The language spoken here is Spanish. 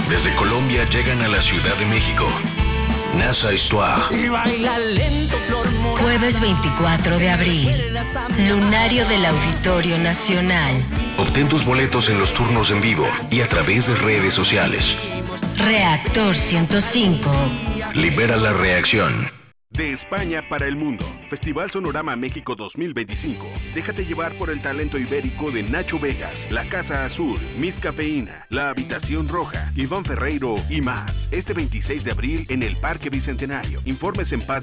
Desde Colombia llegan a la Ciudad de México. NASA Histoire. Jueves 24 de abril. Lunario del Auditorio Nacional. Obtén tus boletos en los turnos en vivo y a través de redes sociales. Reactor 105. Libera la reacción. De España para el mundo. Festival Sonorama México 2025. Déjate llevar por el talento ibérico de Nacho Vegas, La Casa Azul, Miss Cafeína, La Habitación Roja, Iván Ferreiro y más. Este 26 de abril en el Parque Bicentenario. Informes en Paz